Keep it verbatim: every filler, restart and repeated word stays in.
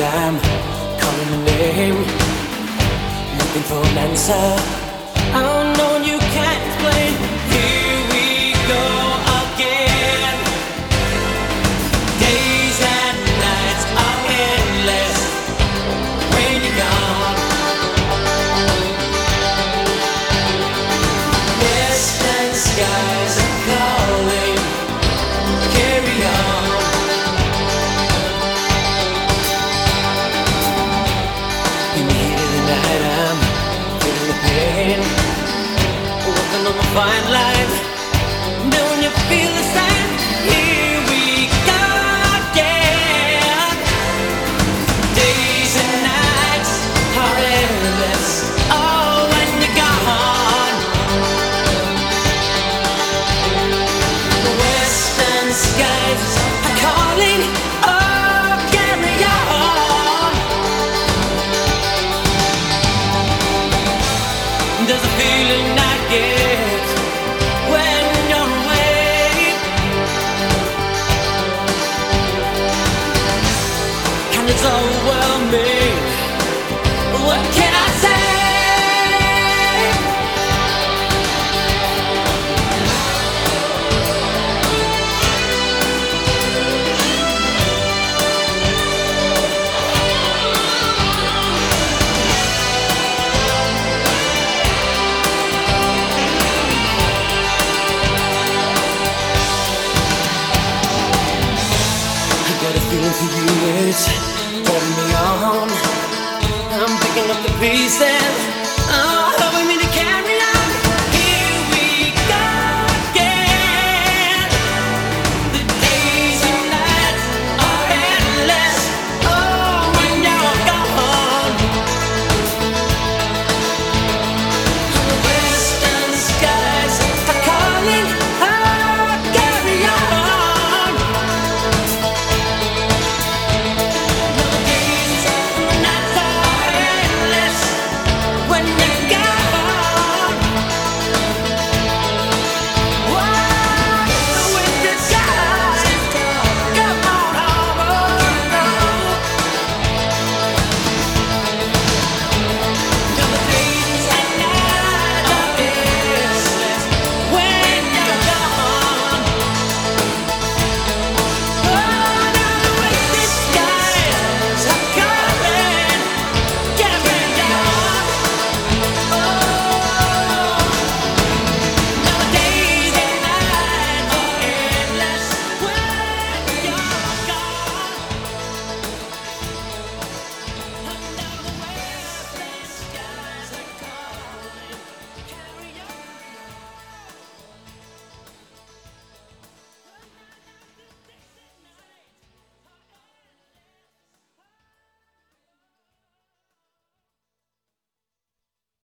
I'm calling a name, looking for an answer. Unknown, you can't explain. Here we go again. Days and nights are endless when you're gone. Western skies are calling. Carry on. In the heat of the night, I'm feeling the pain, walking on the fine line. Then when you feel the same, here we go again. Days and nights are endless. Oh, when you're gone. The western skies are calling. Oh, carry on. There's a feeling I get when you're away, and it's overwhelming. What can I say? Got a feeling for you, it's pulling me on. I'm picking up the pieces.